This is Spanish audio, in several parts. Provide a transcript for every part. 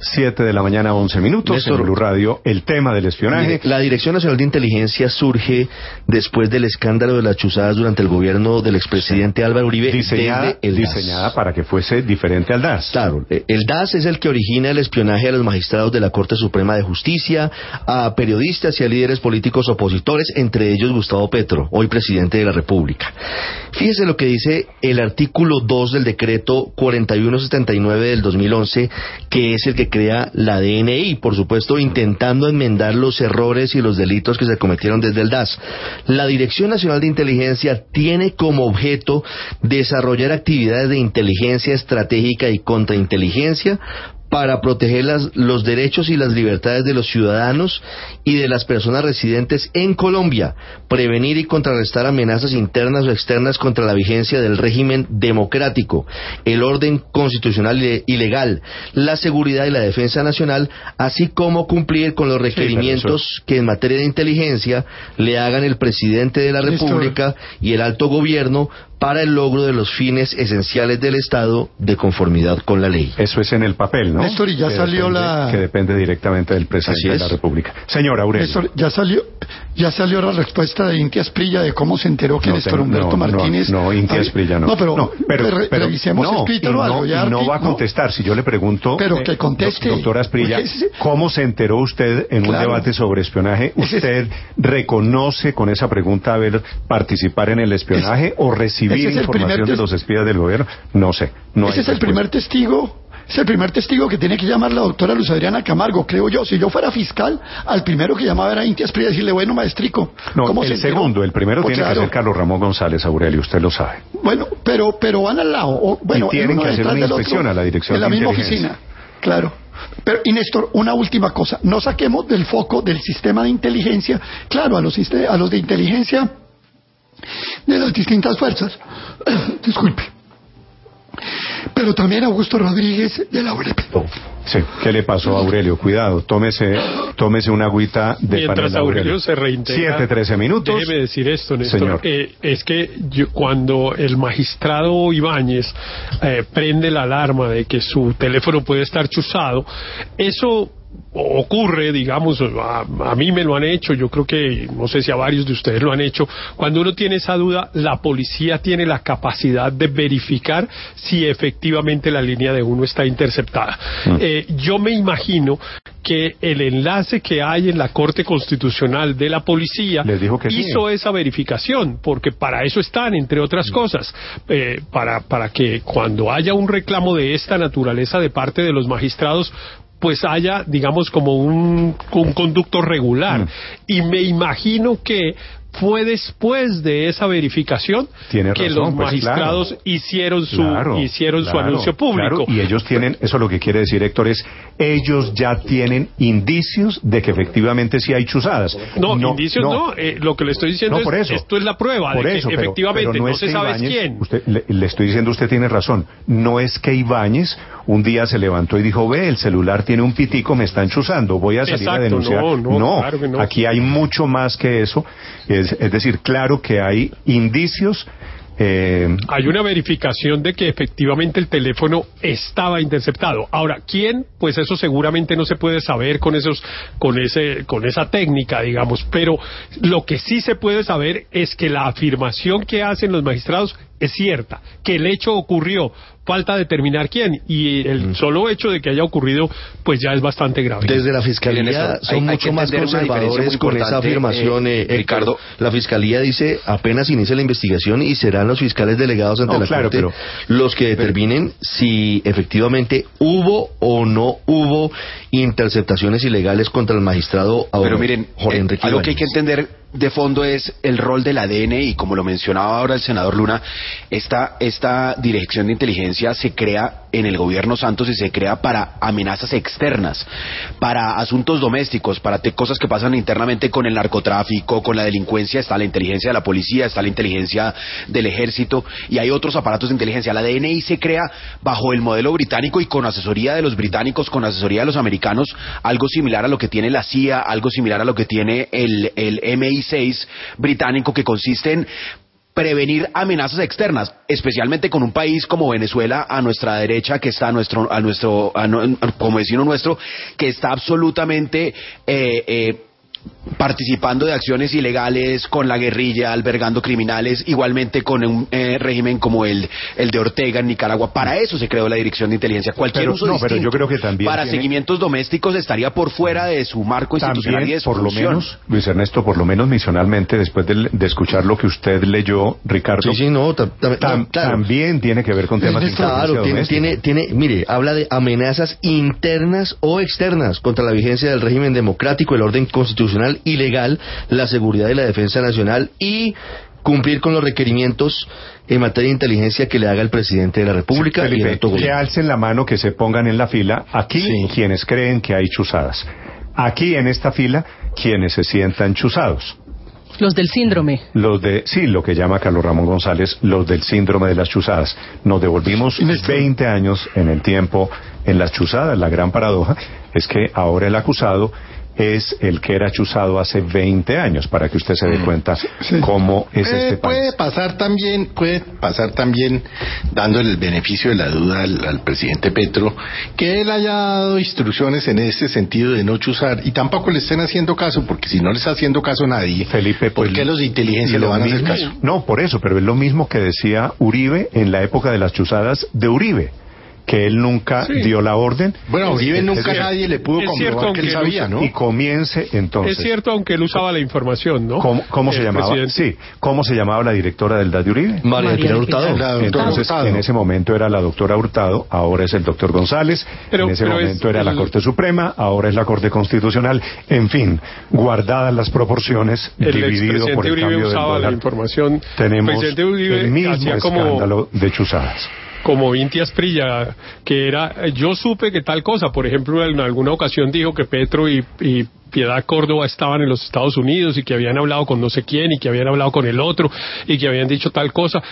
7 de la mañana, 11 minutos, Néstor, en Blue Radio, el tema del espionaje. La Dirección Nacional de Inteligencia surge después del escándalo de las chuzadas durante el gobierno del expresidente Álvaro Uribe, diseñada para que fuese diferente al DAS. Claro, el DAS es el que origina el espionaje a los magistrados de la Corte Suprema de Justicia, a periodistas y a líderes políticos opositores, entre ellos Gustavo Petro, hoy presidente de la República. Fíjese lo que dice el artículo 2 del decreto 4179 del 2011, que es el que crea la DNI, por supuesto intentando enmendar los errores y los delitos que se cometieron desde el DAS. La Dirección Nacional de Inteligencia tiene como objeto desarrollar actividades de inteligencia estratégica y contrainteligencia para proteger los derechos y las libertades de los ciudadanos y de las personas residentes en Colombia, prevenir y contrarrestar amenazas internas o externas contra la vigencia del régimen democrático, el orden constitucional y legal, la seguridad y la defensa nacional, así como cumplir con los requerimientos que en materia de inteligencia le hagan el presidente de la República y el alto gobierno para el logro de los fines esenciales del Estado de conformidad con la ley. Eso es en el papel, ¿no? Néstor, y ya salió que depende directamente del presidente de la República. Señor Aurelio. Néstor, ya salió la respuesta de Inti Asprilla de cómo se enteró que Néstor Humberto Martínez... No, Inti Asprilla no. No, pero revisemos escrito o algo. No va a contestar. Si yo le pregunto... Pero que conteste. Doctor Asprilla, ¿cómo se enteró usted en un debate sobre espionaje? ¿Usted reconoce con esa pregunta haber participar en el espionaje o recibir información de los espías del gobierno? No sé. Ese es el primer testigo. Es el primer testigo que tiene que llamar la doctora Luz Adriana Camargo, creo yo. Si yo fuera fiscal, al primero que llamaba era Inti Asprilla y decirle, bueno, maestrico, ¿cómo el segundo? El primero tiene que ser Carlos Ramón González, Aurelio, usted lo sabe. Bueno, pero van al lado. Bueno, y tienen que hacer una inspección a la Dirección de Inteligencia. En la misma oficina, claro. Pero, y Néstor, una última cosa. No saquemos del foco del sistema de inteligencia, claro, a los de inteligencia de las distintas fuerzas. Disculpe. Pero también Augusto Rodríguez de la UREP. Sí, ¿qué le pasó a Aurelio? Cuidado, tómese una agüita de mientras Aurelio se reintegra. 7:13 minutos. Déjeme decir esto, Néstor. Señor. Es que cuando el magistrado Ibáñez prende la alarma de que su teléfono puede estar chuzado, eso ocurre, digamos, a mí me lo han hecho, yo creo que, no sé si a varios de ustedes lo han hecho. Cuando uno tiene esa duda, la policía tiene la capacidad de verificar si efectivamente la línea de uno está interceptada. Yo me imagino que el enlace que hay en la Corte Constitucional de la Policía hizo esa verificación, porque para eso están, entre otras cosas, para que cuando haya un reclamo de esta naturaleza de parte de los magistrados, pues haya, digamos, como un conducto regular. Y me imagino que fue después de esa verificación que los magistrados hicieron su anuncio público. Claro. Y ellos tienen, eso lo que quiere decir Héctor es, ellos ya tienen indicios de que efectivamente sí hay chuzadas. Indicios no, lo que le estoy diciendo es, esto es la prueba de que efectivamente no se sabe quién. Le estoy diciendo, usted tiene razón, no es que Ibáñez un día se levantó y dijo, el celular tiene un pitico, me están chuzando, voy a salir a denunciar. No, claro que no. Aquí hay mucho más que eso. Es decir, claro que hay indicios. Hay una verificación de que efectivamente el teléfono estaba interceptado. Ahora, ¿quién? Pues eso seguramente no se puede saber con esa técnica, digamos. Pero lo que sí se puede saber es que la afirmación que hacen los magistrados es cierta, que el hecho ocurrió. Falta determinar quién, y el solo hecho de que haya ocurrido pues ya es bastante grave. Desde la Fiscalía son mucho más conservadores con esa afirmación, Ricardo. La Fiscalía dice apenas inicia la investigación y serán los fiscales delegados ante la Corte los que determinen si efectivamente hubo o no hubo interceptaciones ilegales contra el magistrado Pero miren, Jorge Enrique algo que hay que entender de fondo es el rol de la DNI, como lo mencionaba ahora el senador Luna. Esta Dirección de Inteligencia se crea en el gobierno Santos y se crea para amenazas externas, para asuntos domésticos, para cosas que pasan internamente con el narcotráfico, con la delincuencia. Está la inteligencia de la policía, está la inteligencia del ejército y hay otros aparatos de inteligencia. La DNI se crea bajo el modelo británico y con asesoría de los británicos, con asesoría de los americanos, algo similar a lo que tiene la CIA, algo similar a lo que tiene el MI6 británico, que consiste en prevenir amenazas externas, especialmente con un país como Venezuela a nuestra derecha, que está como vecino nuestro, que está absolutamente participando de acciones ilegales con la guerrilla, albergando criminales, igualmente con un régimen como el de Ortega en Nicaragua. Para eso se creó la Dirección de Inteligencia. Cualquier uso distinto pero yo creo que también para seguimientos domésticos estaría por fuera de su marco institucional y de su función. Por lo menos, Luis Ernesto, por lo menos misionalmente, después de escuchar lo que usted leyó, Ricardo, también tiene que ver con temas de inteligencia doméstica. Mire, habla de amenazas internas o externas contra la vigencia del régimen democrático, el orden constitucional y legal, la seguridad y la defensa nacional y cumplir con los requerimientos en materia de inteligencia que le haga el presidente de la República. Felipe, y el alto gobierno. Que alcen la mano, que se pongan en la fila. Aquí quienes creen que hay chuzadas. Aquí en esta fila quienes se sientan chuzados. Los del síndrome. Lo que llama Carlos Ramón González, los del síndrome de las chuzadas. Nos devolvimos 20 años en el tiempo en las chuzadas. La gran paradoja es que ahora el acusado es el que era chuzado hace 20 años, para que usted se dé cuenta cómo es este país. Puede pasar también, dándole el beneficio de la duda al presidente Petro, que él haya dado instrucciones en ese sentido de no chuzar, y tampoco le estén haciendo caso, porque si no le está haciendo caso a nadie, Felipe, ¿por qué los de inteligencia le van a hacer caso? No, por eso, pero es lo mismo que decía Uribe en la época de las chuzadas de Uribe, que él nunca dio la orden. Bueno, Uribe nunca nadie le pudo comprobar que él sabía, ¿no? Y comience entonces. Es cierto, aunque él usaba la información, ¿no? ¿Cómo se llamaba? Presidente. Sí, ¿cómo se llamaba la directora del DAS de Uribe? María Pilar Hurtado. Entonces, en ese momento era la doctora Hurtado, ahora es el doctor González, en ese momento era la Corte Suprema, ahora es la Corte Constitucional, en fin, guardadas las proporciones, dividido por el Uribe cambio del usaba dólar. la información. Tenemos Uribe el mismo escándalo de chuzadas. Como Inti Asprilla, que era, yo supe que tal cosa, por ejemplo, en alguna ocasión dijo que Petro y Piedad Córdoba estaban en los Estados Unidos y que habían hablado con no sé quién y que habían hablado con el otro y que habían dicho tal cosa,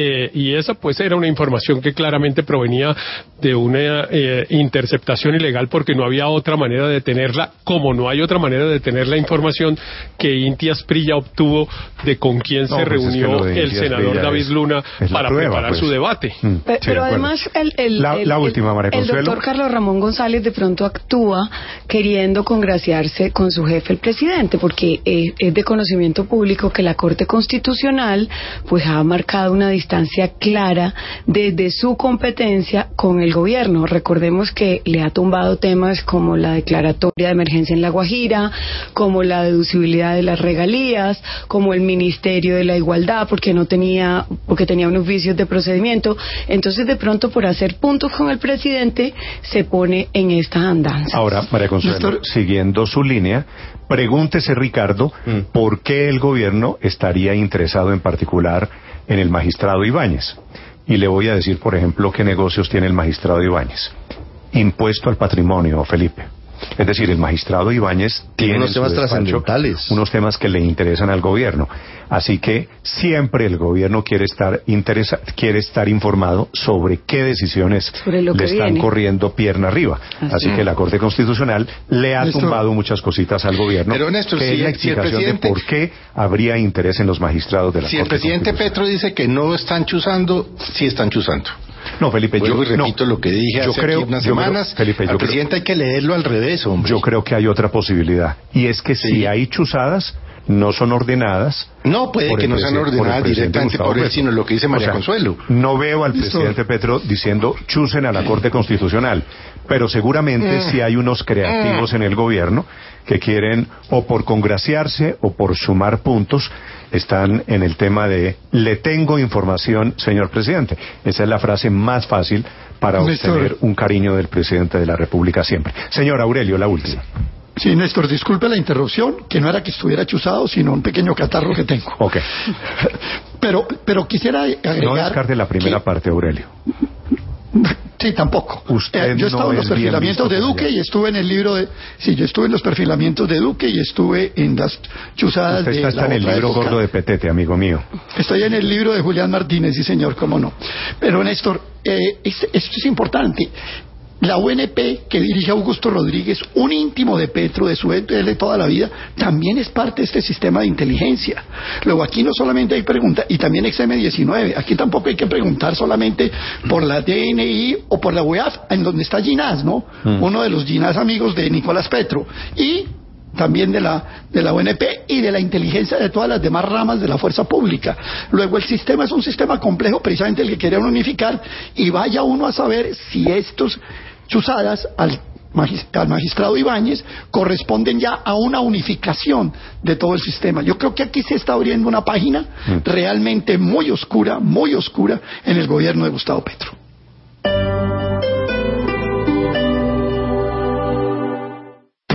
y esa pues era una información que claramente provenía de una interceptación ilegal, porque no había otra manera de tenerla, como no hay otra manera de tener la información que Inti Asprilla obtuvo de con quién se reunió el senador David Luna para preparar su debate. Pero además la última, María Consuelo. El doctor Carlos Ramón González de pronto actúa queriendo congraciarse con su jefe, el presidente, porque es de conocimiento público que la Corte Constitucional pues ha marcado una distancia clara desde su competencia con el gobierno. Recordemos que le ha tumbado temas como la declaratoria de emergencia en La Guajira, como la deducibilidad de las regalías, como el Ministerio de la Igualdad, porque tenía unos vicios de procedimiento. Entonces, de pronto, por hacer puntos con el presidente, se pone en estas andanzas. Ahora, María Consuelo, siguiendo su línea, pregúntese, Ricardo, por qué el gobierno estaría interesado en particular en el magistrado Ibáñez. Y le voy a decir, por ejemplo, qué negocios tiene el magistrado Ibáñez. Impuesto al patrimonio, Felipe. Es decir, el magistrado Ibáñez tiene unos temas trascendentales, unos temas que le interesan al gobierno. Así que siempre el gobierno quiere estar informado sobre qué decisiones le están corriendo pierna arriba. Así que la Corte Constitucional le ha tumbado muchas cositas al gobierno, pero Néstor, que es la explicación de por qué habría interés en los magistrados de la Corte Constitucional. Si el presidente Petro dice que no están chuzando, sí están chuzando. No, Felipe, yo repito lo que dije hace unas semanas. Al presidente hay que leerlo al revés, hombre. Yo creo que hay otra posibilidad, y es que si hay chuzadas, no son ordenadas. No, puede que no sean ordenadas directamente por él, sino lo que dice María Consuelo. No veo al presidente Petro diciendo chusen a la Corte Constitucional, pero seguramente sí hay unos creativos en el gobierno que quieren, o por congraciarse o por sumar puntos, están en el tema de le tengo información, señor presidente. Esa es la frase más fácil para obtener un cariño del presidente de la República siempre. Señor Aurelio, la última. Sí, Néstor, disculpe la interrupción, que no era que estuviera chuzado, sino un pequeño catarro que tengo. Ok. Pero quisiera agregar... No descarte la primera parte, Aurelio. Sí, tampoco. Usted yo he estado en los perfilamientos de Duque y estuve en el libro de... Sí, yo estuve en los perfilamientos de Duque y estuve en las chuzadas de... Usted está en el libro gordo de Petete, amigo mío. Estoy en el libro de Julián Martínez, sí señor, cómo no. Pero Néstor, esto es importante. La UNP, que dirige Augusto Rodríguez, un íntimo de Petro, de su de toda la vida, también es parte de este sistema de inteligencia. Luego aquí no solamente hay preguntas, y también XM19, aquí tampoco hay que preguntar solamente por la DNI o por la UEAF, en donde está Ginás, ¿no? Uno de los Ginás amigos de Nicolás Petro, y también de la UNP y de la inteligencia de todas las demás ramas de la fuerza pública. Luego el sistema es un sistema complejo, precisamente el que querían unificar, y vaya uno a saber si estos chuzadas al magistrado Ibáñez corresponden ya a una unificación de todo el sistema. Yo creo que aquí se está abriendo una página realmente muy oscura en el gobierno de Gustavo Petro.